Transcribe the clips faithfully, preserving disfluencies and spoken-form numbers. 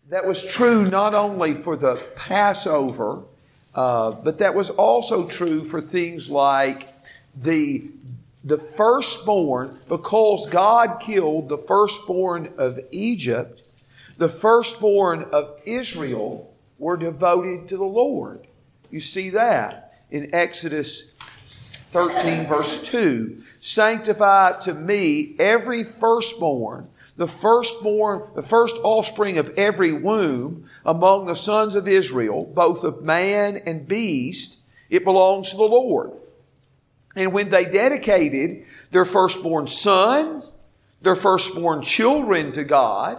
that was true not only for the Passover, uh, but that was also true for things like the, the firstborn, because God killed the firstborn of Egypt, the firstborn of Israel were devoted to the Lord. You see that in Exodus thirteen verse two. Sanctify to me every firstborn, the firstborn, the first offspring of every womb among the sons of Israel, both of man and beast. It belongs to the Lord. And when they dedicated their firstborn son, their firstborn children to God,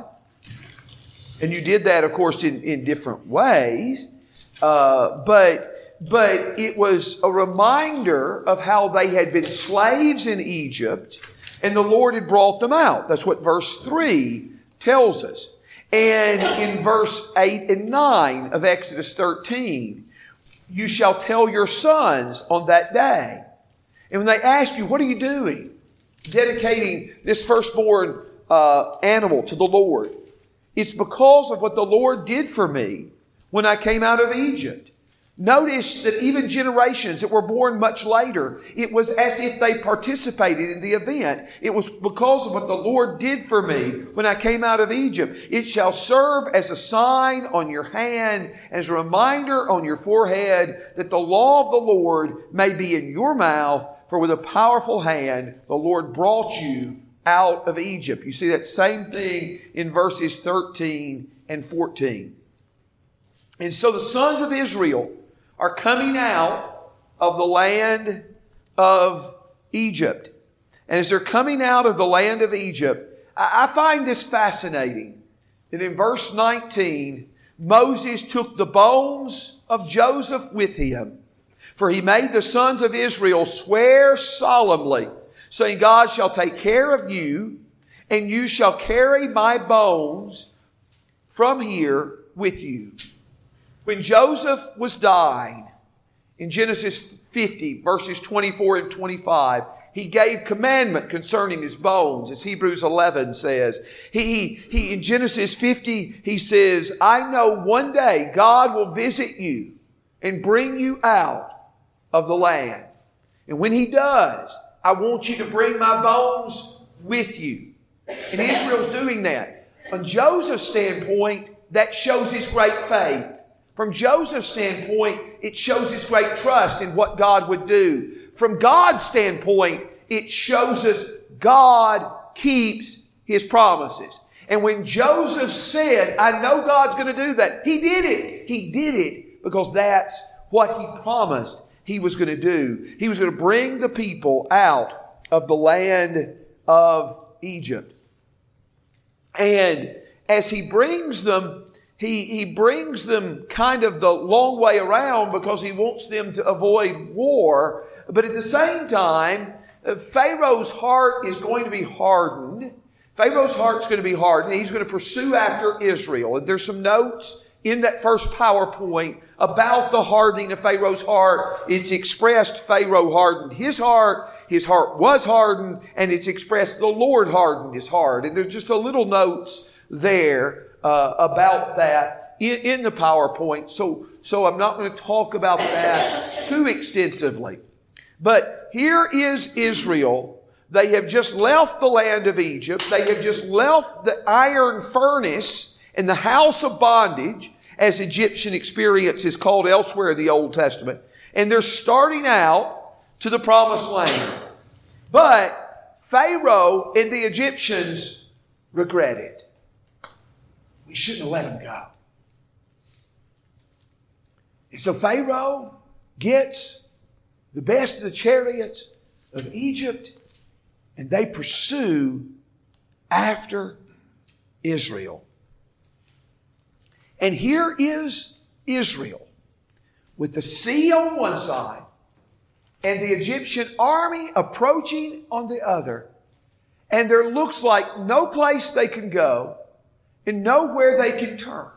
and you did that, of course, in, in different ways, uh, but, but it was a reminder of how they had been slaves in Egypt and the Lord had brought them out. That's what verse three tells us. And in verse eight and nine of Exodus thirteen, you shall tell your sons on that day. And when they ask you, what are you doing? Dedicating this firstborn uh, animal to the Lord. It's because of what the Lord did for me when I came out of Egypt. Notice that even generations that were born much later, it was as if they participated in the event. It was because of what the Lord did for me when I came out of Egypt. It shall serve as a sign on your hand, as a reminder on your forehead, that the law of the Lord may be in your mouth, for with a powerful hand the Lord brought you out of Egypt. You see that same thing in verses thirteen and fourteen. And so the sons of Israel are coming out of the land of Egypt. And as they're coming out of the land of Egypt, I find this fascinating. That in verse nineteen, Moses took the bones of Joseph with him, for he made the sons of Israel swear solemnly, saying, God shall take care of you, and you shall carry my bones from here with you. When Joseph was dying, in Genesis fifty, verses twenty-four and twenty-five, he gave commandment concerning his bones, as Hebrews eleven says. He, he, he, in Genesis fifty, he says, I know one day God will visit you and bring you out of the land. And when he does, I want you to bring my bones with you. And Israel's doing that. From Joseph's standpoint, that shows his great faith. From Joseph's standpoint, it shows his great trust in what God would do. From God's standpoint, it shows us God keeps his promises. And when Joseph said, I know God's going to do that, he did it. He did it because that's what he promised he was going to do. He was going to bring the people out of the land of Egypt. And as he brings them, He, he brings them kind of the long way around because he wants them to avoid war. But at the same time, Pharaoh's heart is going to be hardened. Pharaoh's heart's going to be hardened. He's going to pursue after Israel. And there's some notes in that first PowerPoint about the hardening of Pharaoh's heart. It's expressed Pharaoh hardened his heart. His heart was hardened. And it's expressed the Lord hardened his heart. And there's just a little notes there Uh, about that in, in the PowerPoint. So, so I'm not going to talk about that too extensively. But here is Israel. They have just left the land of Egypt. They have just left the iron furnace and the house of bondage, as Egyptian experience is called elsewhere in the Old Testament. And they're starting out to the promised land. But Pharaoh and the Egyptians regret it. We shouldn't have let him go. And so Pharaoh gets the best of the chariots of Egypt, and they pursue after Israel. And here is Israel with the sea on one side and the Egyptian army approaching on the other. And there looks like no place they can go and nowhere they can turn.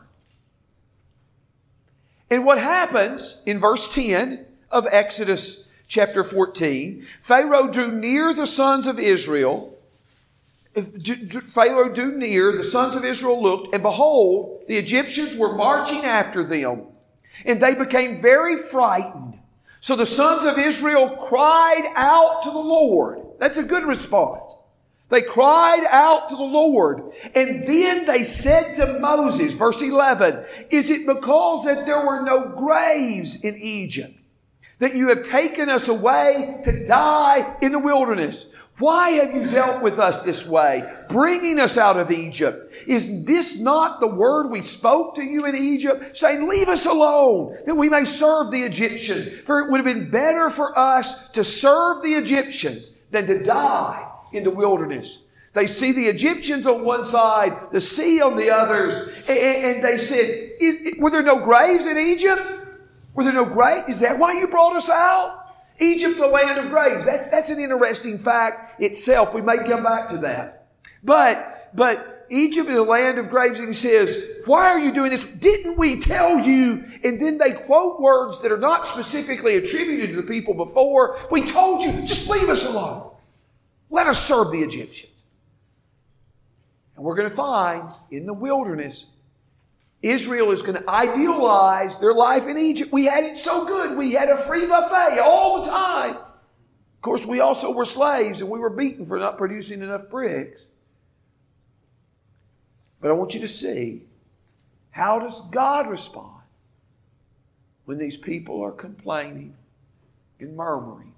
And what happens in verse ten of Exodus chapter fourteen, Pharaoh drew near the sons of Israel Pharaoh drew near, the sons of Israel looked, and behold, the Egyptians were marching after them, and they became very frightened. So the sons of Israel cried out to the Lord. That's a good response. They cried out to the Lord, and then they said to Moses, verse eleven, is it because that there were no graves in Egypt, that you have taken us away to die in the wilderness? Why have you dealt with us this way, bringing us out of Egypt? Is this not the word we spoke to you in Egypt, saying, leave us alone, that we may serve the Egyptians? For it would have been better for us to serve the Egyptians than to die in the wilderness. They see the Egyptians on one side, the sea on the others, and they said, were there no graves in Egypt? Were there no graves? Is that why you brought us out? Egypt's a land of graves. That's, that's an interesting fact itself. We may come back to that. But, but Egypt is a land of graves, and he says, why are you doing this? Didn't we tell you? And then they quote words that are not specifically attributed to the people before. We told you, just leave us alone. Let us serve the Egyptians. And we're going to find in the wilderness, Israel is going to idealize their life in Egypt. We had it so good. We had a free buffet all the time. Of course, we also were slaves, and we were beaten for not producing enough bricks. But I want you to see, how does God respond when these people are complaining and murmuring?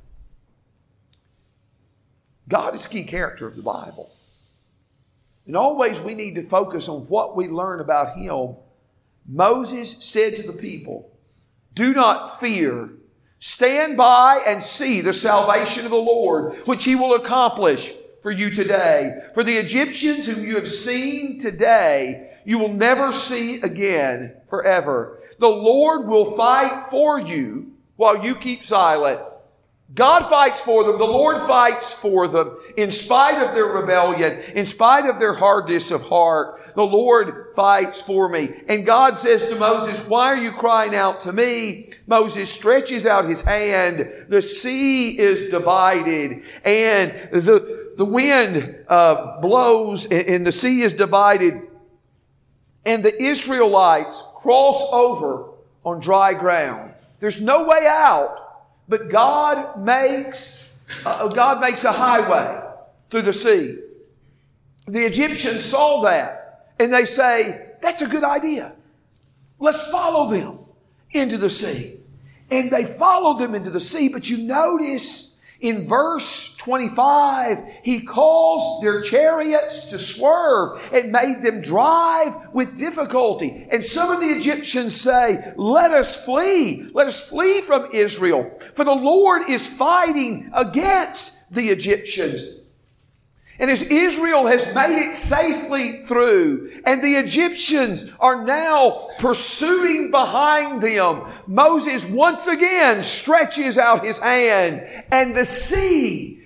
God is a key character of the Bible. And always we need to focus on what we learn about Him. Moses said to the people, do not fear. Stand by and see the salvation of the Lord, which He will accomplish for you today. For the Egyptians whom you have seen today, you will never see again forever. The Lord will fight for you while you keep silent. God fights for them. The Lord fights for them. In spite of their rebellion, in spite of their hardness of heart, the Lord fights for me. And God says to Moses, why are you crying out to me? Moses stretches out his hand. The sea is divided, and the, the wind uh, blows, and the sea is divided. And the Israelites cross over on dry ground. There's no way out. But God makes, uh, God makes a highway through the sea. The Egyptians saw that, and they say, that's a good idea. Let's follow them into the sea. And they followed them into the sea, but you notice in verse twenty-five, He caused their chariots to swerve and made them drive with difficulty. And some of the Egyptians say, let us flee. Let us flee from Israel. For the Lord is fighting against the Egyptians. And as Israel has made it safely through, and the Egyptians are now pursuing behind them, Moses once again stretches out his hand, and the sea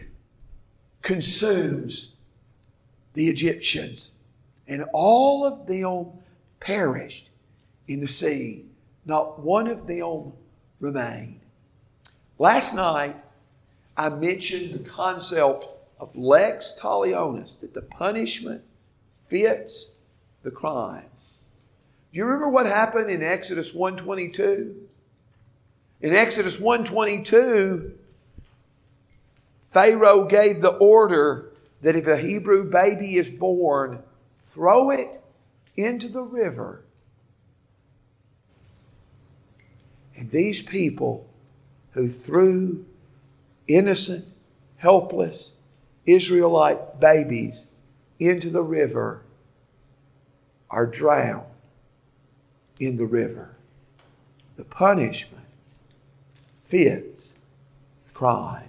consumes the Egyptians. And all of them perished in the sea. Not one of them remained. Last night, I mentioned the concept of lex talionis, that the punishment fits the crime. Do you remember what happened in Exodus one twenty-two? In Exodus one twenty-two, Pharaoh gave the order that if a Hebrew baby is born, throw it into the river. And these people who threw innocent, helpless Israelite babies into the river are drowned in the river. The punishment fits the crime.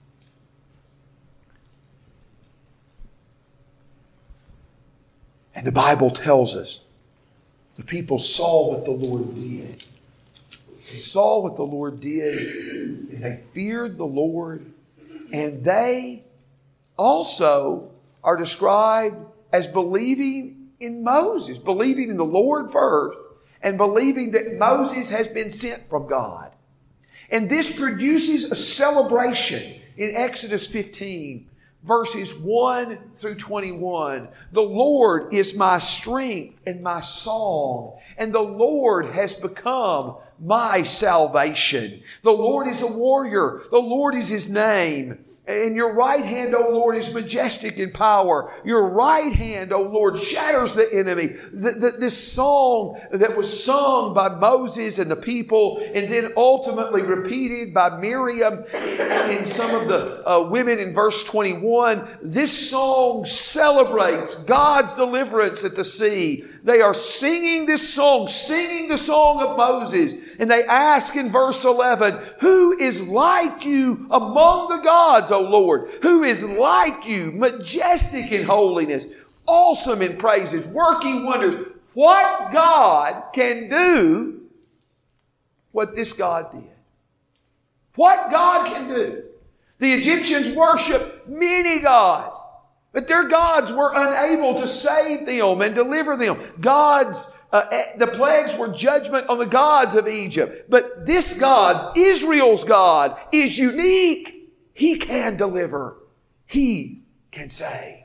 And the Bible tells us the people saw what the Lord did. They saw what the Lord did, and they feared the Lord, and they also are described as believing in Moses, believing in the Lord first, and believing that Moses has been sent from God. And this produces a celebration in Exodus fifteen. verses one through twenty-one. The Lord is my strength and my song, and the Lord has become my salvation. The Lord is a warrior. The Lord is His name. And your right hand, O Lord, is majestic in power. Your right hand, O Lord, shatters the enemy. The, the, this song that was sung by Moses and the people, and then ultimately repeated by Miriam and some of the uh, women in verse twenty-one, this song celebrates God's deliverance at the sea. They are singing this song, singing the song of Moses. And they ask in verse eleven, who is like you among the gods, O Lord? Who is like you, majestic in holiness, awesome in praises, working wonders? What God can do what this God did? What God can do? The Egyptians worshiped many gods, but their gods were unable to save them and deliver them. God's, uh, the plagues were judgment on the gods of Egypt. But this God, Israel's God, is unique. He can deliver. He can save.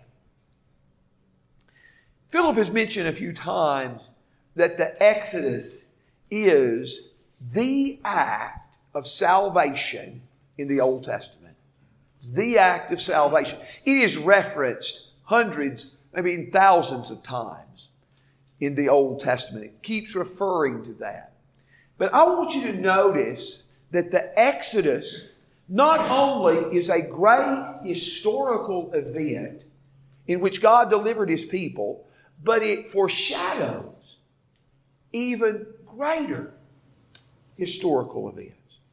Philip has mentioned a few times that the Exodus is the act of salvation in the Old Testament. It's the act of salvation. It is referenced hundreds, maybe thousands of times in the Old Testament. It keeps referring to that. But I want you to notice that the Exodus not only is a great historical event in which God delivered His people, but it foreshadows even greater historical events.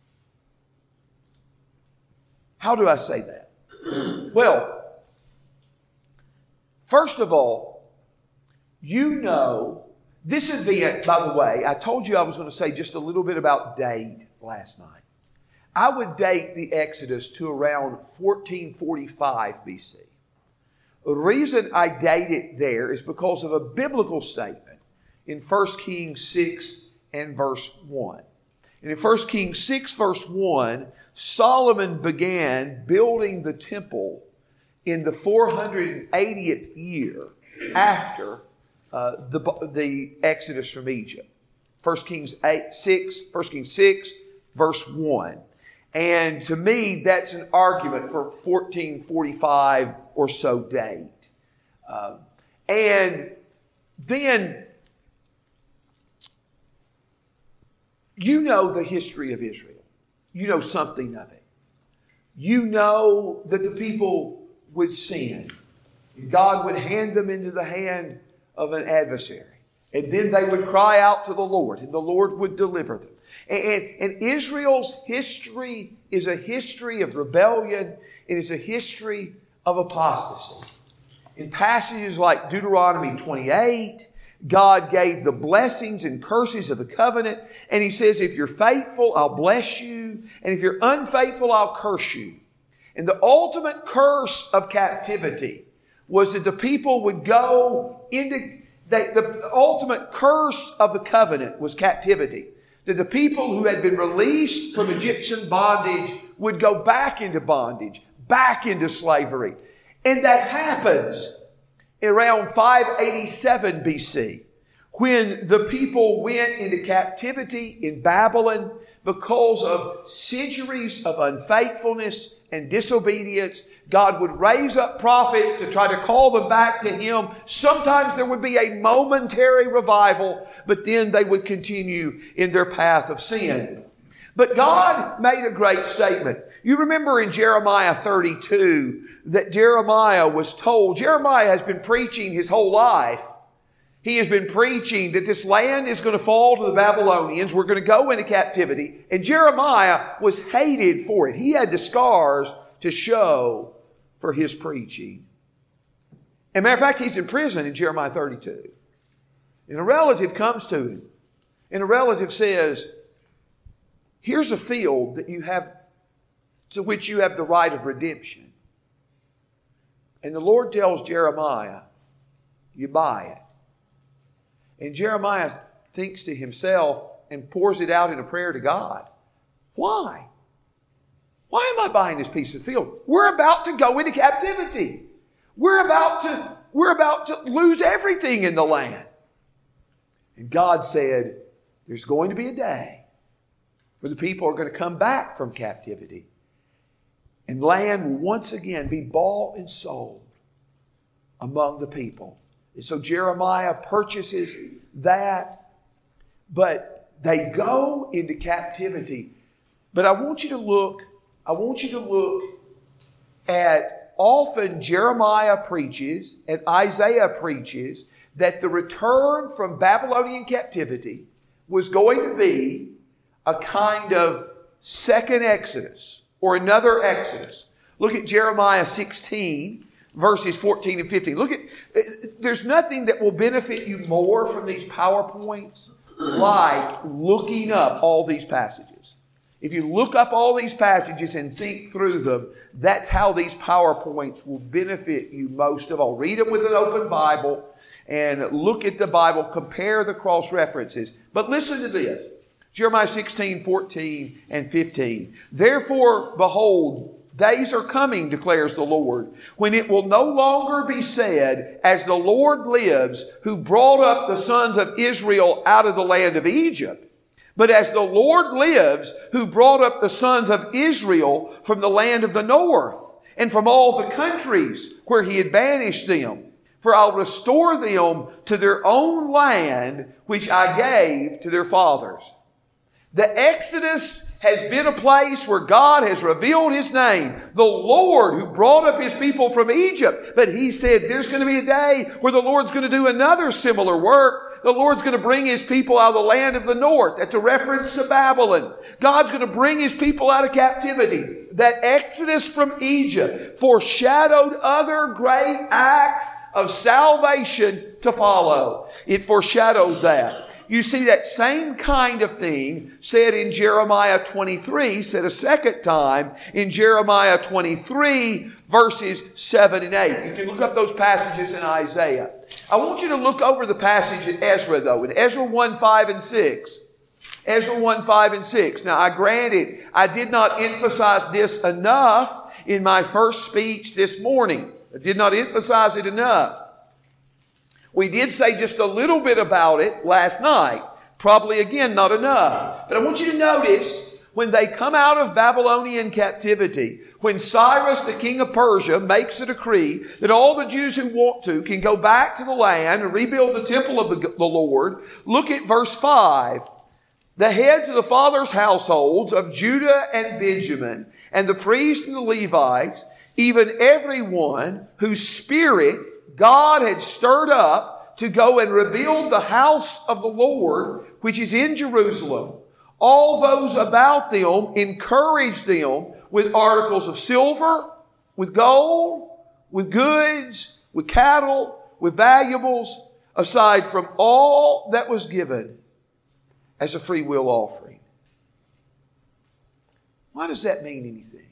How do I say that? Well, first of all, you know, this event, by the way, I told you I was going to say just a little bit about date last night. I would date the Exodus to around fourteen forty-five B C. The reason I date it there is because of a biblical statement in First Kings six and verse one. And in First Kings six verse one, Solomon began building the temple in the four hundred eightieth year after uh, the, the Exodus from Egypt. First Kings eight, six, First Kings six verse one. And to me, that's an argument for fourteen forty-five or so date. Um, and then, you know the history of Israel. You know something of it. You know that the people would sin. God would hand them into the hand of an adversary. And then they would cry out to the Lord, and the Lord would deliver them. And, and Israel's history is a history of rebellion. It is a history of apostasy. In passages like Deuteronomy twenty-eight, God gave the blessings and curses of the covenant. And He says, if you're faithful, I'll bless you. And if you're unfaithful, I'll curse you. And the ultimate curse of captivity was that the people would go into, they, the ultimate curse of the covenant was captivity. That the people who had been released from Egyptian bondage would go back into bondage, back into slavery. And that happens around five eighty-seven B C, when the people went into captivity in Babylon because of centuries of unfaithfulness and disobedience. God would raise up prophets to try to call them back to Him. Sometimes there would be a momentary revival, but then they would continue in their path of sin. But God made a great statement. You remember in Jeremiah thirty-two that Jeremiah was told, Jeremiah has been preaching his whole life. He has been preaching that this land is going to fall to the Babylonians. We're going to go into captivity. And Jeremiah was hated for it. He had the scars to show for his preaching. As a matter of fact, he's in prison in Jeremiah thirty-two. And a relative comes to him. And a relative says, here's a field that you have, to which you have the right of redemption. And the Lord tells Jeremiah, you buy it. And Jeremiah thinks to himself and pours it out in a prayer to God. Why? Why am I buying this piece of field? We're about to go into captivity. We're about to, we're about to lose everything in the land. And God said, there's going to be a day where the people are going to come back from captivity. And land will once again be bought and sold among the people. And so Jeremiah purchases that, but they go into captivity. But I want you to look, I want you to look at often Jeremiah preaches and Isaiah preaches that the return from Babylonian captivity was going to be a kind of second Exodus or another Exodus. Look at Jeremiah sixteen, verses fourteen and fifteen. Look at, there's nothing that will benefit you more from these PowerPoints like looking up all these passages. If you look up all these passages and think through them, that's how these PowerPoints will benefit you most of all. Read them with an open Bible and look at the Bible, compare the cross references. But listen to this. Jeremiah sixteen, fourteen, and fifteen. Therefore, behold, days are coming, declares the Lord, when it will no longer be said, as the Lord lives, who brought up the sons of Israel out of the land of Egypt, but as the Lord lives, who brought up the sons of Israel from the land of the north, and from all the countries where he had banished them. For I'll restore them to their own land, which I gave to their fathers. The Exodus has been a place where God has revealed His name. The Lord who brought up His people from Egypt. But He said there's going to be a day where the Lord's going to do another similar work. The Lord's going to bring His people out of the land of the north. That's a reference to Babylon. God's going to bring His people out of captivity. That Exodus from Egypt foreshadowed other great acts of salvation to follow. It foreshadowed that. You see that same kind of thing said in Jeremiah twenty-three, said a second time in Jeremiah twenty-three, verses seven and eight. You can look up those passages in Isaiah. I want you to look over the passage in Ezra, though, in Ezra one, five, and six. Ezra one, five, and six. Now, I granted, I did not emphasize this enough in my first speech this morning. I did not emphasize it enough. We did say just a little bit about it last night. Probably, again, not enough. But I want you to notice when they come out of Babylonian captivity, when Cyrus, the king of Persia, makes a decree that all the Jews who want to can go back to the land and rebuild the temple of the, the Lord, look at verse five. The heads of the fathers' households of Judah and Benjamin, and the priests and the Levites, even everyone whose spirit God had stirred up to go and rebuild the house of the Lord, which is in Jerusalem. All those about them encouraged them with articles of silver, with gold, with goods, with cattle, with valuables, aside from all that was given as a free will offering. Why does that mean anything?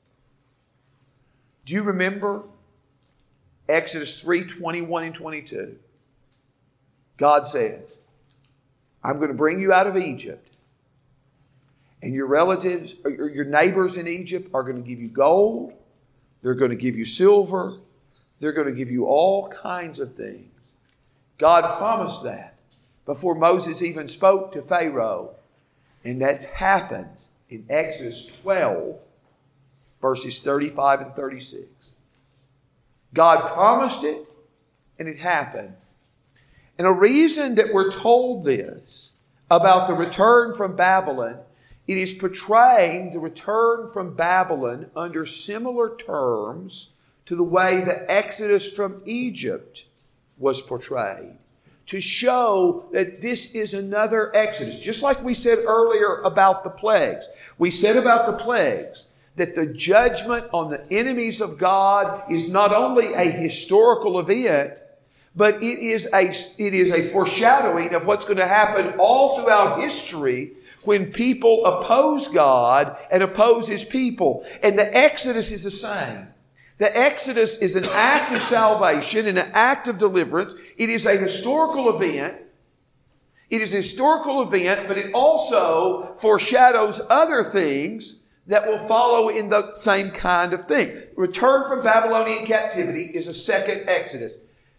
Do you remember Exodus three, twenty-one and twenty-two. God says, I'm going to bring you out of Egypt. And your relatives, or your neighbors in Egypt are going to give you gold. They're going to give you silver. They're going to give you all kinds of things. God promised that before Moses even spoke to Pharaoh. And that happens in Exodus twelve, verses thirty-five and thirty-six. God promised it, and it happened. And a reason that we're told this about the return from Babylon, it is portraying the return from Babylon under similar terms to the way the Exodus from Egypt was portrayed, to show that this is another Exodus. Just like we said earlier about the plagues. We said about the plagues that the judgment on the enemies of God is not only a historical event, but it is a, it is a foreshadowing of what's going to happen all throughout history when people oppose God and oppose His people. And the Exodus is the same. The Exodus is an act of salvation and an act of deliverance. It is a historical event. It is a historical event, but it also foreshadows other things that will follow in the same kind of thing. Return from Babylonian captivity is a second Exodus.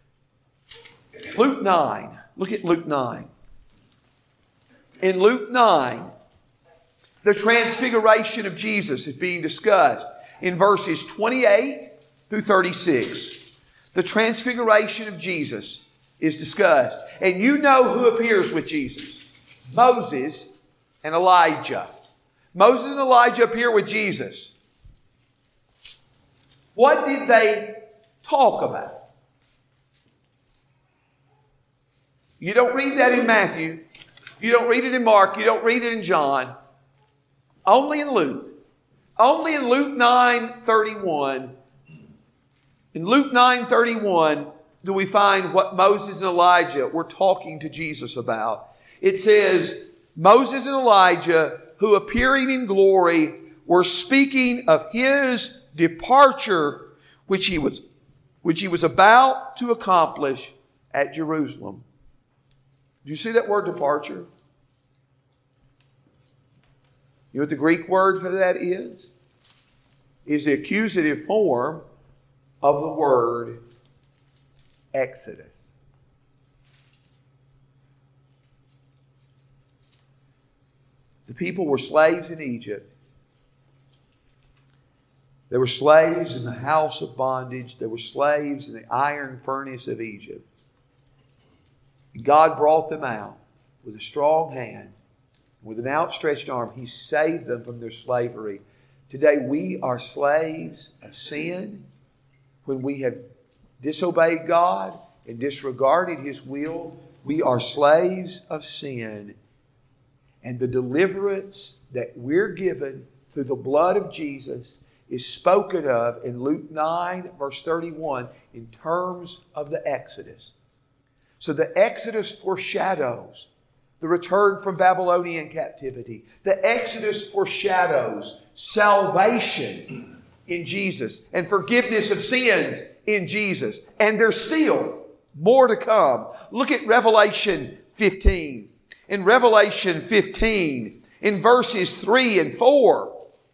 Luke nine. Look at Luke nine. In Luke nine, the transfiguration of Jesus is being discussed in verses twenty-eight through thirty-six. The transfiguration of Jesus is discussed. And you know who appears with Jesus. Moses and Elijah. Moses and Elijah appear with Jesus. What did they talk about? You don't read that in Matthew. You don't read it in Mark. You don't read it in John. Only in Luke. Only in Luke nine thirty-one. In Luke nine thirty-one do we find what Moses and Elijah were talking to Jesus about. It says, Moses and Elijah, who appearing in glory, were speaking of His departure, which He was, which He was about to accomplish at Jerusalem. Do you see that word departure? You know what the Greek word for that is? Is the accusative form of the word Exodus. The people were slaves in Egypt. They were slaves in the house of bondage. They were slaves in the iron furnace of Egypt. God brought them out with a strong hand, with an outstretched arm. He saved them from their slavery. Today we are slaves of sin when we have disobeyed God and disregarded His will. We are slaves of sin. And the deliverance that we're given through the blood of Jesus is spoken of in Luke nine, verse thirty-one, in terms of the Exodus. So the Exodus foreshadows the return from Babylonian captivity. The Exodus foreshadows salvation in Jesus and forgiveness of sins in Jesus. And there's still more to come. Look at Revelation fifteen. In Revelation fifteen, in verses three and four,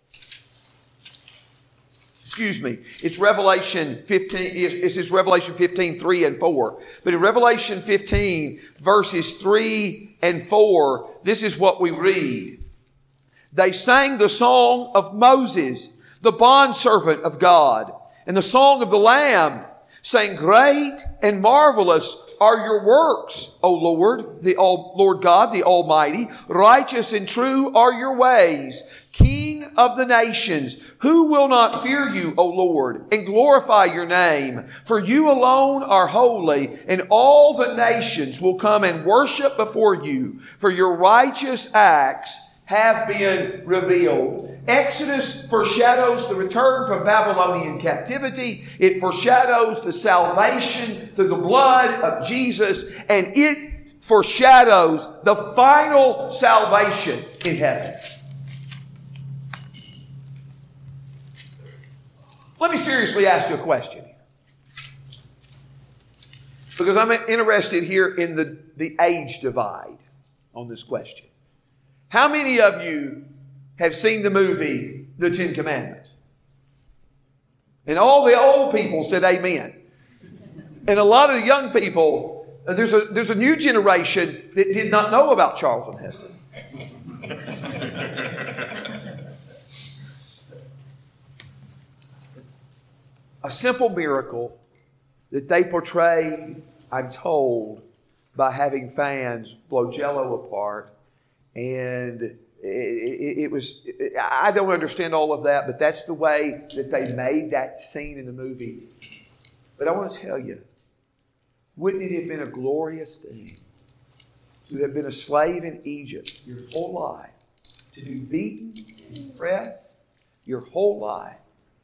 excuse me, it's Revelation fifteen, this is Revelation fifteen, three and four. But in Revelation fifteen, verses three and four, this is what we read. They sang the song of Moses, the bondservant of God, and the song of the Lamb, saying, Great and marvelous are your works, O Lord, the all, Lord God, the Almighty. Righteous and true are your ways, King of the nations. Who will not fear you, O Lord, and glorify your name? For you alone are holy, and all the nations will come and worship before you, for your righteous acts have been revealed. Exodus foreshadows the return from Babylonian captivity. It foreshadows the salvation through the blood of Jesus. And it foreshadows the final salvation in heaven. Let me seriously ask you a question. Because I'm interested here in the, the age divide on this question. How many of you have seen the movie The Ten Commandments? And all the old people said amen. And a lot of the young people, there's a, there's a new generation that did not know about Charlton Heston. A simple miracle that they portrayed, I'm told, by having fans blow Jell-O apart. And it, it, it was, I don't understand all of that, but that's the way that they made that scene in the movie. But I want to tell you, wouldn't it have been a glorious thing to have been a slave in Egypt your whole life, to be beaten and oppressed your whole life,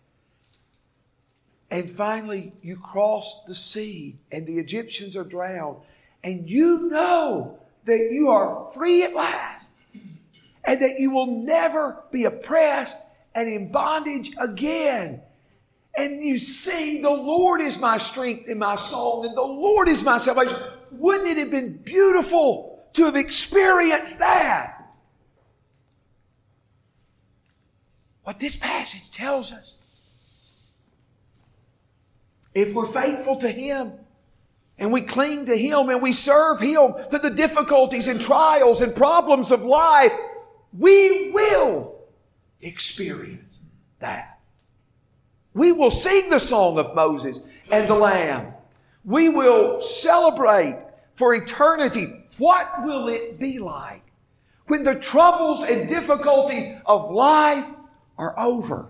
and finally you cross the sea and the Egyptians are drowned, and you know that you are free at last, and that you will never be oppressed and in bondage again. And you sing, the Lord is my strength and my song, and the Lord is my salvation. Wouldn't it have been beautiful to have experienced that? what this passage tells us. If we're faithful to Him, and we cling to Him, and we serve Him through the difficulties and trials and problems of life, we will experience that. We will sing the song of Moses and the Lamb. We will celebrate for eternity. What will it be like when the troubles and difficulties of life are over?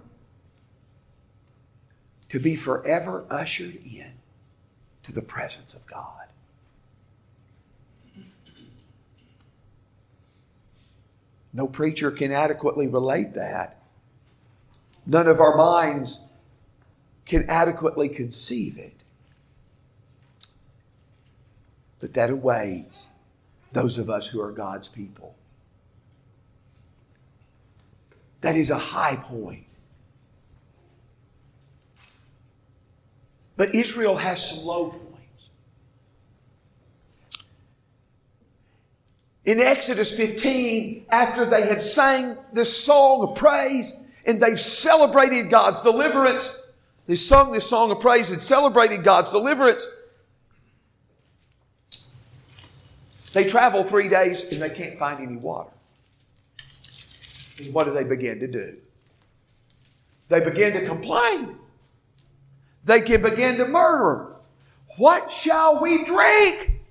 To be forever ushered in to the presence of God. No preacher can adequately relate that. None of our minds can adequately conceive it. But that awaits those of us who are God's people. That is a high point. But Israel has some low points. In Exodus fifteen, after they had sang this song of praise and they've celebrated God's deliverance, they sung this song of praise and celebrated God's deliverance, they travel three days and they can't find any water. And what do they begin to do? They begin to complain. They can begin to murmur. What shall we drink?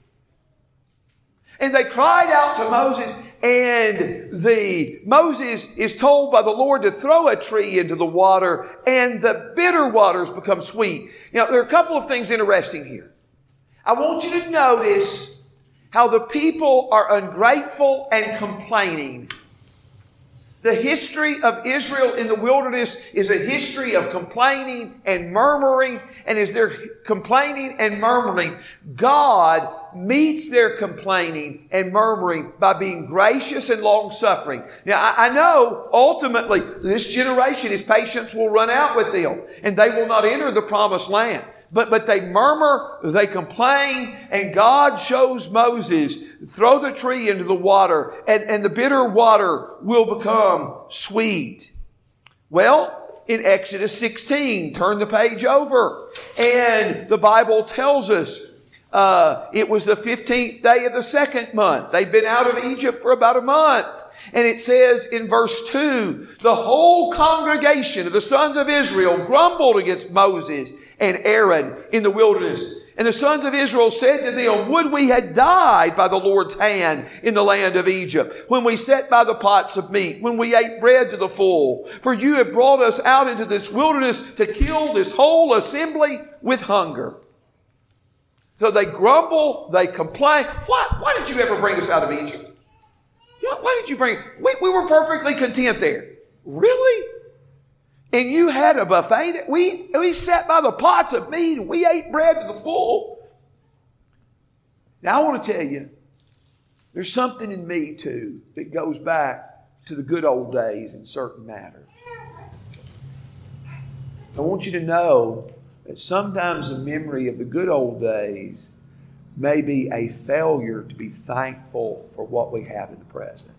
And they cried out to Moses, and the Moses is told by the Lord to throw a tree into the water, and the bitter waters become sweet. Now, there are a couple of things interesting here. I want you to notice how the people are ungrateful and complaining. The history of Israel in the wilderness is a history of complaining and murmuring. And as they're complaining and murmuring, God meets their complaining and murmuring by being gracious and long-suffering. Now, I, I know ultimately this generation, His patience will run out with them and they will not enter the promised land. But, but they murmur, they complain, and God shows Moses, throw the tree into the water, and, and the bitter water will become sweet. Well, in Exodus sixteen, turn the page over, and the Bible tells us uh, it was the fifteenth day of the second month. They'd been out of Egypt for about a month. And it says in verse two, the whole congregation of the sons of Israel grumbled against Moses and Aaron in the wilderness. And the sons of Israel said to them, would we had died by the Lord's hand in the land of Egypt, when we sat by the pots of meat, when we ate bread to the full. For you have brought us out into this wilderness to kill this whole assembly with hunger. So they grumble, they complain. Why, why did you ever bring us out of Egypt? Why did you bring? We, we were perfectly content there. Really? And you had a buffet that we, we sat by the pots of meat and we ate bread to the full. Now I want to tell you, there's something in me too that goes back to the good old days in certain matters. I want you to know that sometimes the memory of the good old days may be a failure to be thankful for what we have in the present.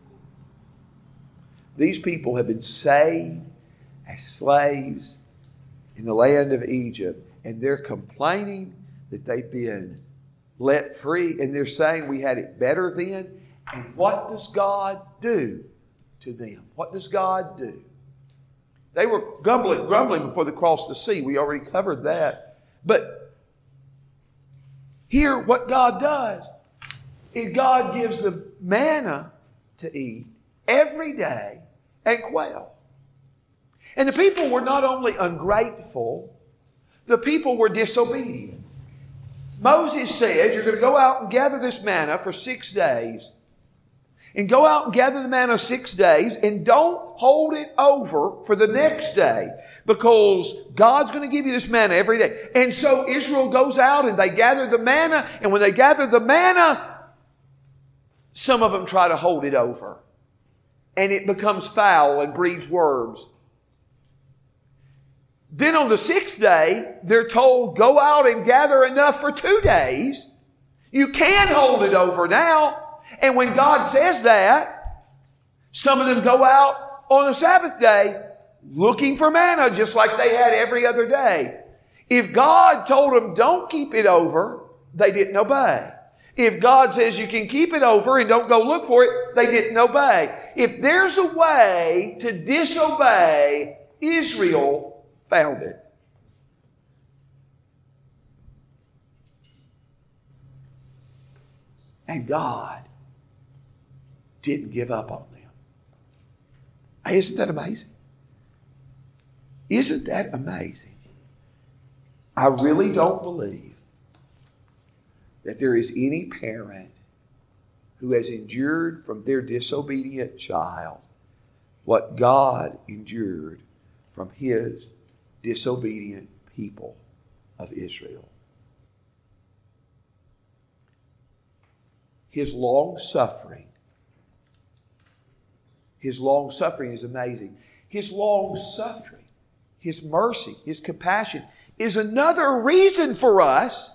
These people have been saved as slaves in the land of Egypt, and they're complaining that they've been let free, and they're saying we had it better then. And what does God do to them? What does God do? They were grumbling, grumbling before they crossed the sea. We already covered that. But here, what God does is God gives them manna to eat every day and quail. And the people were not only ungrateful, the people were disobedient. Moses said, you're going to go out and gather this manna for six days. And go out and gather the manna six days and don't hold it over for the next day, because God's going to give you this manna every day. And so Israel goes out and they gather the manna. And when they gather the manna, some of them try to hold it over. And it becomes foul and breeds worms. Then on the sixth day, they're told, go out and gather enough for two days. You can hold it over now. And when God says that, some of them go out on the Sabbath day looking for manna just like they had every other day. If God told them, don't keep it over, they didn't obey. If God says you can keep it over and don't go look for it, they didn't obey. If there's a way to disobey, Israel found it. And God didn't give up on them. Isn't that amazing? Isn't that amazing? I really don't believe that there is any parent who has endured from their disobedient child what God endured from His disobedient people of Israel. His long suffering, His long suffering is amazing. His long suffering, His mercy, His compassion is another reason for us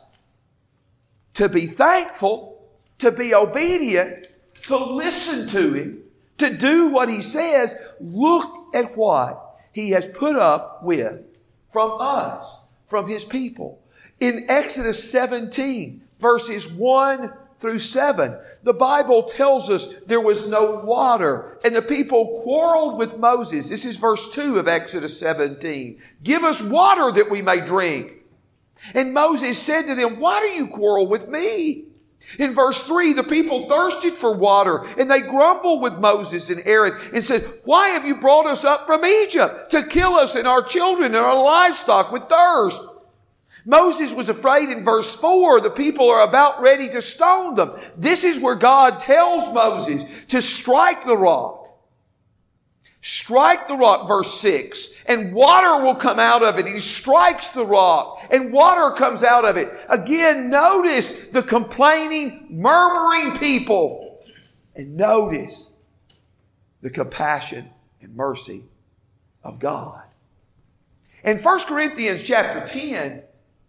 to be thankful, to be obedient, to listen to Him, to do what He says. Look at what He has put up with from us, from His people. In Exodus seventeen, verses one through seven, the Bible tells us there was no water, and the people quarreled with Moses. This is verse two of Exodus seventeen. Give us water that we may drink. And Moses said to them, why do you quarrel with me? In verse three, the people thirsted for water, and they grumbled with Moses and Aaron and said, why have you brought us up from Egypt to kill us and our children and our livestock with thirst? Moses was afraid in verse four. The people are about ready to stone them. This is where God tells Moses to strike the rock. Strike the rock, verse six, and water will come out of it. He strikes the rock, and water comes out of it. Again, notice the complaining, murmuring people. And notice the compassion and mercy of God. And First Corinthians chapter ten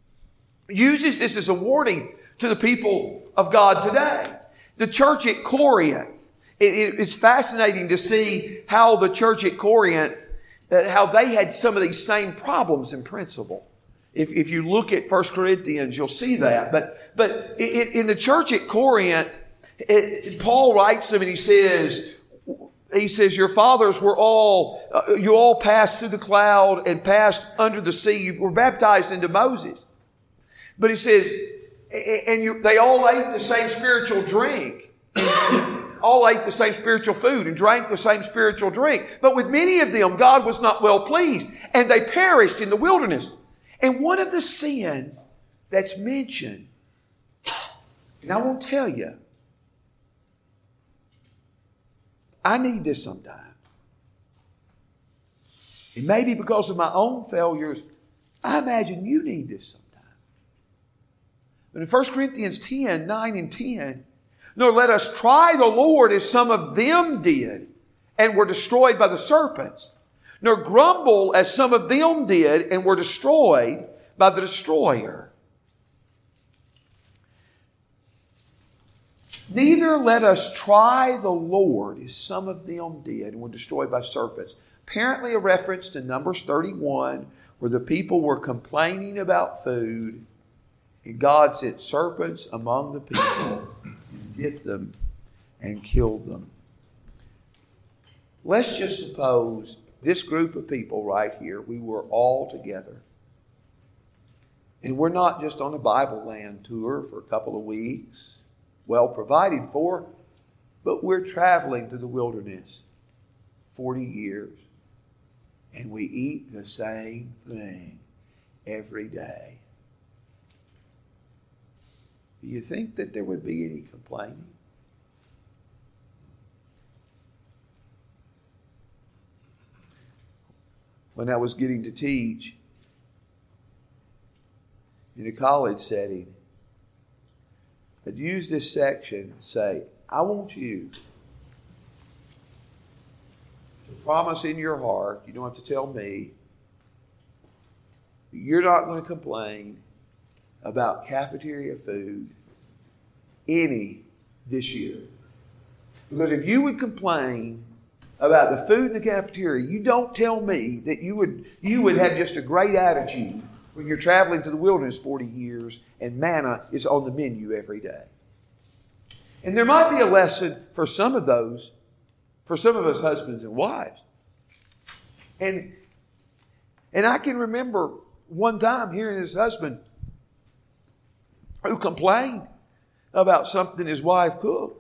uses this as a warning to the people of God today. The church at Corinth. It, it, it's fascinating to see how the church at Corinth, uh, how they had some of these same problems in principle. If, if you look at First Corinthians, you'll see that. But, but it, in the church at Corinth, it, Paul writes them and he says, He says, your fathers were all, uh, you all passed through the cloud and passed under the sea. You were baptized into Moses. But he says, and you, they all ate the same spiritual drink. All ate the same spiritual food and drank the same spiritual drink. But with many of them, God was not well pleased. And they perished in the wilderness. And one of the sins that's mentioned, and I won't tell you, I need this sometime. And maybe because of my own failures, I imagine you need this sometime. But in First Corinthians ten, nine and ten, nor let us try the Lord as some of them did and were destroyed by the serpents, nor grumble as some of them did and were destroyed by the destroyer. Neither let us try the Lord as some of them did and were destroyed by serpents. Apparently a reference to Numbers thirty-one, where the people were complaining about food, and God sent serpents among the people and bit them and killed them. Let's just suppose this group of people right here, we were all together. And we're not just on a Bible land tour for a couple of weeks, well provided for, but we're traveling through the wilderness forty years. And we eat the same thing every day. Do you think that there would be any complaining? When I was getting to teach in a college setting, I'd use this section and say, I want you to promise in your heart, you don't have to tell me, you're not going to complain about cafeteria food any this year. Because if you would complain, about the food in the cafeteria, you don't tell me that you would you would have just a great attitude when you're traveling to the wilderness forty years and manna is on the menu every day. And there might be a lesson for some of those, for some of us husbands and wives. And, and I can remember one time hearing his husband who complained about something his wife cooked.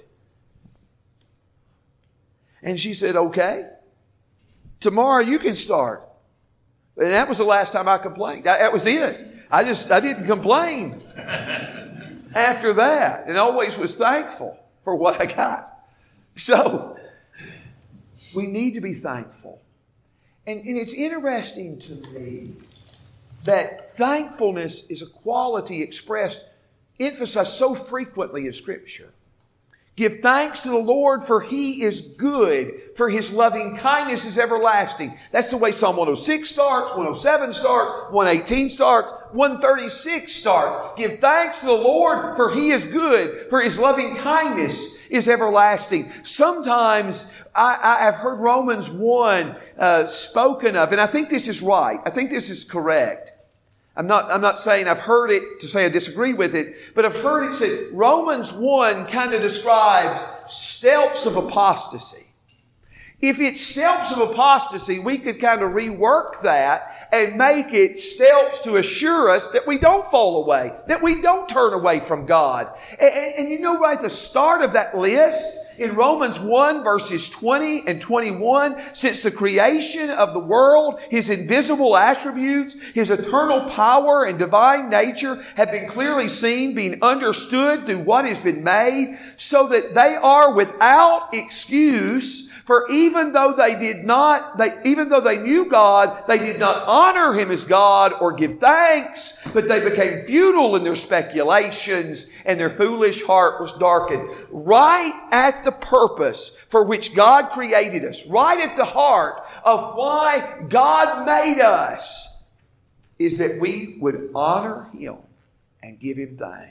And she said, okay, tomorrow you can start. And that was the last time I complained. That was it. I just, I didn't complain after that. And always was thankful for what I got. So, we need to be thankful. And, and it's interesting to me that thankfulness is a quality expressed, emphasized so frequently in Scripture. Give thanks to the Lord, for He is good, for His loving kindness is everlasting. That's the way Psalm one oh six starts, one oh seven starts, one eighteen starts, one thirty-six starts. Give thanks to the Lord, for He is good, for His loving kindness is everlasting. Sometimes I, I have heard Romans one uh, spoken of, and I think this is right. I think this is correct. I'm not, I'm not saying I've heard it to say I disagree with it, but I've heard it said Romans one kind of describes steps of apostasy. If it's steps of apostasy, we could kind of rework that and make it steps to assure us that we don't fall away, that we don't turn away from God. And, and, and you know, right at the start of that list, in Romans one verses twenty and twenty-one, since the creation of the world, His invisible attributes, His eternal power and divine nature have been clearly seen, being understood through what has been made, so that they are without excuse. For even though they did not, they, even though they knew God, they did not honor Him as God or give thanks, but they became futile in their speculations, and their foolish heart was darkened. Right at the purpose for which God created us, right at the heart of why God made us, is that we would honor Him and give Him thanks.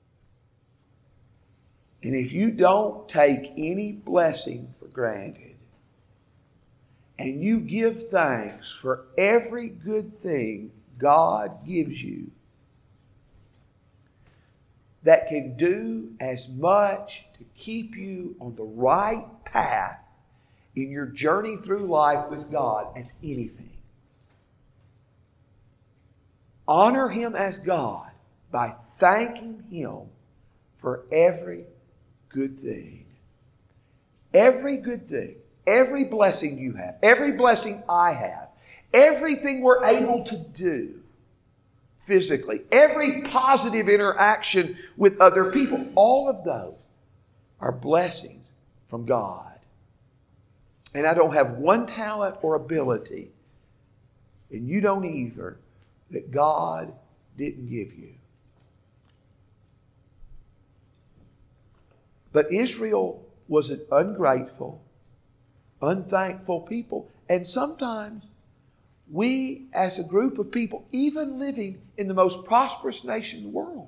And if you don't take any blessing for granted, and you give thanks for every good thing God gives you, that can do as much to keep you on the right path in your journey through life with God as anything. Honor Him as God by thanking Him for every good thing. Every good thing. Every blessing you have, every blessing I have, everything we're able to do physically, every positive interaction with other people, all of those are blessings from God. And I don't have one talent or ability, and you don't either, that God didn't give you. But Israel was an ungrateful, unthankful people. And sometimes we, as a group of people, even living in the most prosperous nation in the world,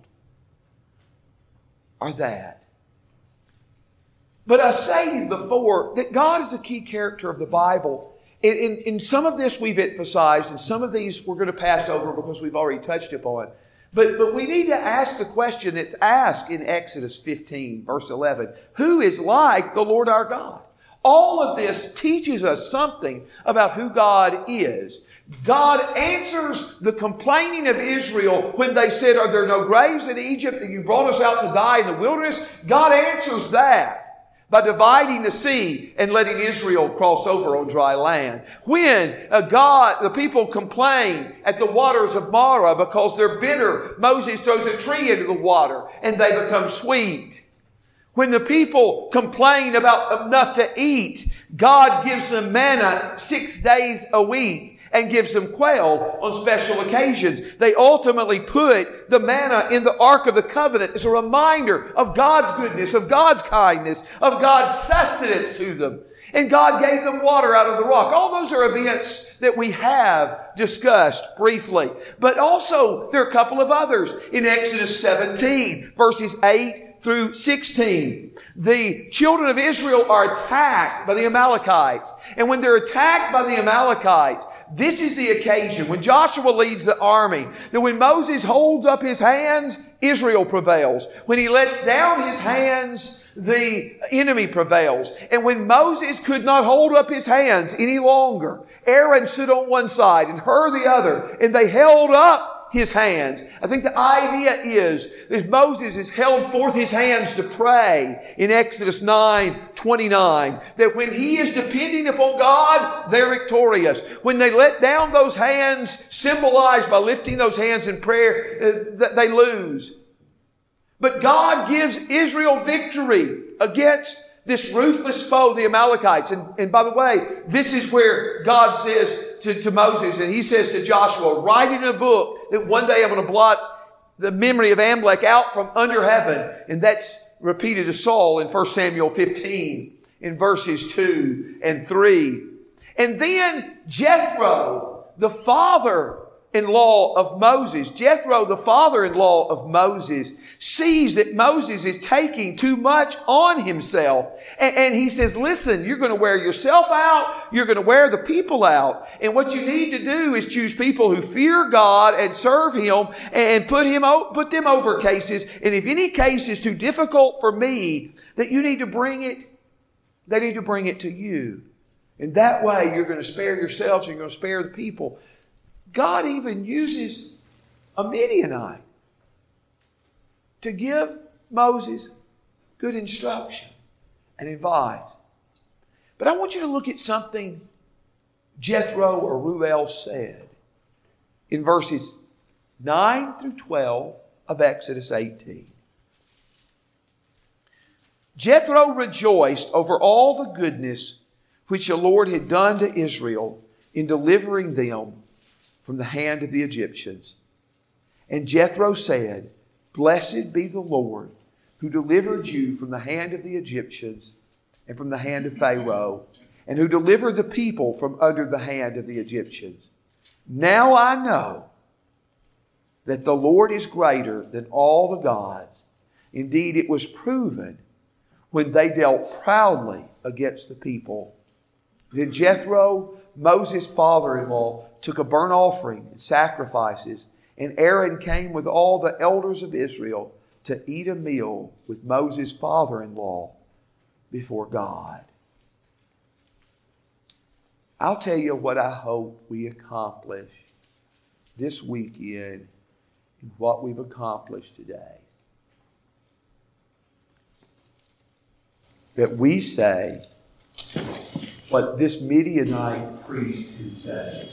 are that. But I stated before that God is a key character of the Bible. In, in, in some of this we've emphasized, and some of these we're going to pass over because we've already touched upon. But, but we need to ask the question that's asked in Exodus fifteen, verse eleven. Who is like the Lord our God? All of this teaches us something about who God is. God answers the complaining of Israel when they said, are there no graves in Egypt and you brought us out to die in the wilderness? God answers that by dividing the sea and letting Israel cross over on dry land. When uh, God, the people complain at the waters of Marah because they're bitter, Moses throws a tree into the water and they become sweet. When the people complain about enough to eat, God gives them manna six days a week and gives them quail on special occasions. They ultimately put the manna in the Ark of the Covenant as a reminder of God's goodness, of God's kindness, of God's sustenance to them. And God gave them water out of the rock. All those are events that we have discussed briefly. But also, there are a couple of others. In Exodus seventeen, verses eight through sixteen, the children of Israel are attacked by the Amalekites. And when they're attacked by the Amalekites, this is the occasion when Joshua leads the army, that when Moses holds up his hands, Israel prevails. When he lets down his hands, the enemy prevails. And when Moses could not hold up his hands any longer, Aaron stood on one side and Hur the other, and they held up his hands. I think the idea is that Moses has held forth his hands to pray in Exodus nine twenty-nine, that when he is depending upon God, they're victorious. When they let down those hands, symbolized by lifting those hands in prayer, uh, they lose. But God gives Israel victory against this ruthless foe, the Amalekites. And, and by the way, this is where God says to, to Moses, and he says to Joshua, write in a book that one day I'm going to blot the memory of Amalek out from under heaven. And that's repeated to Saul in First Samuel fifteen in verses two and three. And then Jethro, the father-in-law of Moses, Jethro, the father-in-law of Moses, sees that Moses is taking too much on himself. And, and he says, listen, you're going to wear yourself out. You're going to wear the people out. And what you need to do is choose people who fear God and serve Him and put him, put them over cases. And if any case is too difficult for me, that you need to bring it, they need to bring it to you. And that way you're going to spare yourselves and you're going to spare the people. God even uses a Midianite to give Moses good instruction and advice. But I want you to look at something Jethro or Reuel said in verses nine through twelve of Exodus eighteen. Jethro rejoiced over all the goodness which the Lord had done to Israel in delivering them from the hand of the Egyptians. And Jethro said, blessed be the Lord who delivered you from the hand of the Egyptians and from the hand of Pharaoh, and who delivered the people from under the hand of the Egyptians. Now I know that the Lord is greater than all the gods. Indeed, it was proven when they dealt proudly against the people. Then Jethro, Moses' father-in-law, took a burnt offering and sacrifices, and Aaron came with all the elders of Israel to eat a meal with Moses' father-in-law before God. I'll tell you what I hope we accomplish this weekend and what we've accomplished today. That we say what this Midianite priest could say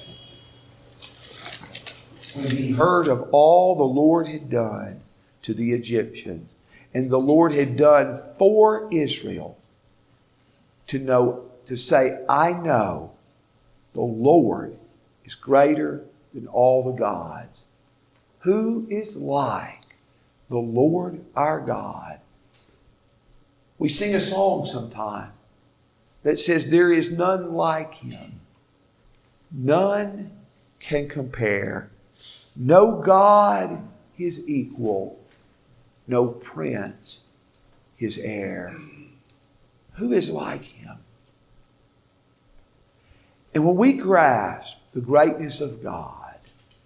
when he heard of all the Lord had done to the Egyptians and the Lord had done for Israel, to know, to say, I know the Lord is greater than all the gods. Who is like the Lord our God? We sing a song sometime that says, there is none like Him. None can compare. No God His equal. No prince His heir. Who is like Him? And when we grasp the greatness of God,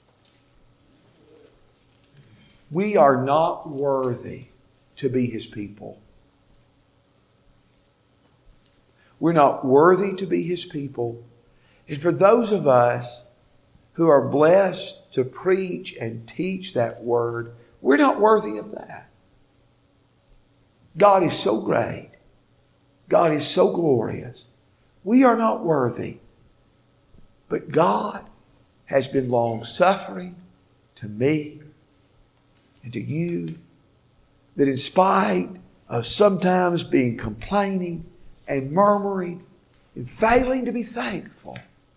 we are not worthy to be His people. We're not worthy to be His people. And for those of us who are blessed to preach and teach that word, we're not worthy of that. God is so great. God is so glorious. We are not worthy. But God has been long-suffering to me and to you, that in spite of sometimes being complaining and murmuring and failing to be thankful,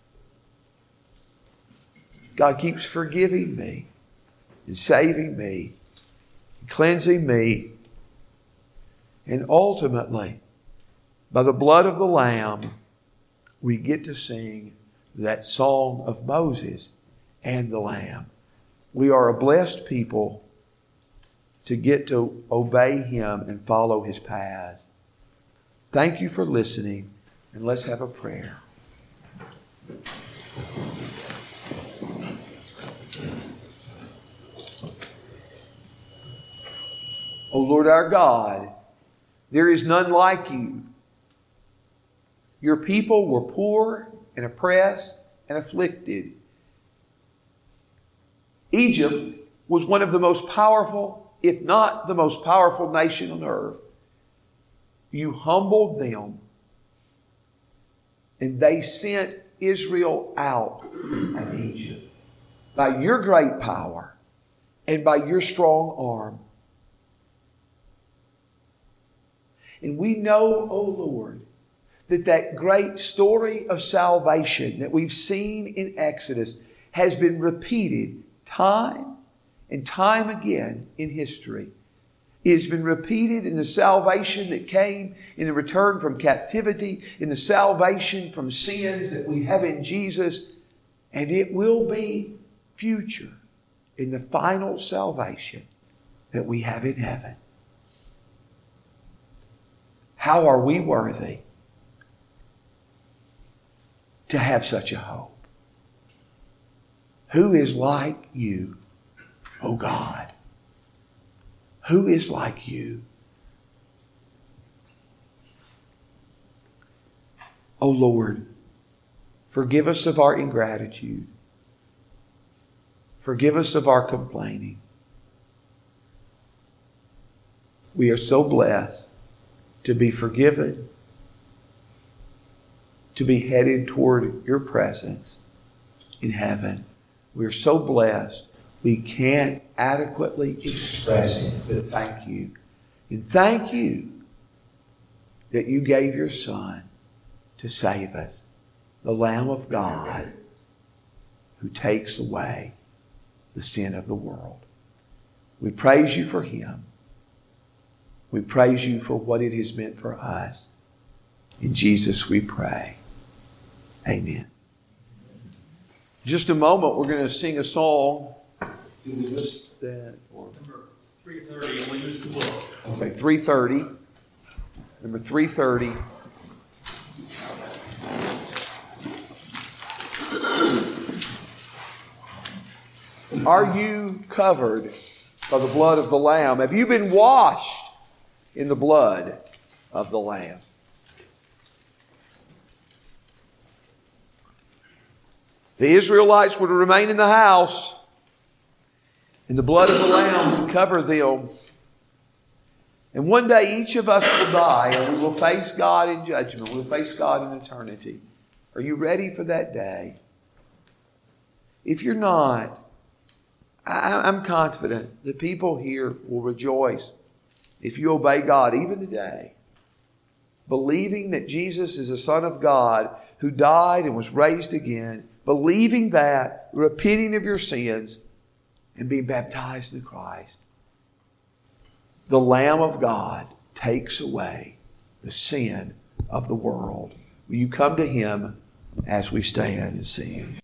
God keeps forgiving me and saving me, and cleansing me, and ultimately, by the blood of the Lamb, we get to sing that song of Moses and the Lamb. We are a blessed people to get to obey Him and follow His paths. Thank you for listening, and let's have a prayer. O Lord our God, there is none like you. Your people were poor and oppressed and afflicted. Egypt was one of the most powerful, if not the most powerful nation on earth. You humbled them, and they sent Israel out of Egypt by your great power and by your strong arm. And we know, O Lord, that that great story of salvation that we've seen in Exodus has been repeated time and time again in history. It has been repeated in the salvation that came in the return from captivity, in the salvation from sins that we have in Jesus, and it will be future in the final salvation that we have in heaven. How are we worthy to have such a hope? Who is like you, O God? Who is like you? O Lord, forgive us of our ingratitude. Forgive us of our complaining. We are so blessed to be forgiven, to be headed toward your presence in heaven. We are so blessed we can't adequately express it, but thank you. And thank you that you gave your Son to save us, the Lamb of God who takes away the sin of the world. We praise you for Him. We praise you for what it has meant for us. In Jesus we pray. Amen. Just a moment, we're going to sing a song. Did we miss that? Or? Number three thirty, and we use the book. Okay, three thirty. Number three thirty. Are you covered by the blood of the Lamb? Have you been washed in the blood of the Lamb? The Israelites were to remain in the house, and the blood of the Lamb would cover them. And one day each of us will die, and we will face God in judgment. We'll face God in eternity. Are you ready for that day? If you're not, I'm confident the people here will rejoice if you obey God even today, believing that Jesus is the Son of God who died and was raised again, believing that, repenting of your sins, and being baptized in Christ. The Lamb of God takes away the sin of the world. Will you come to Him as we stand and sing?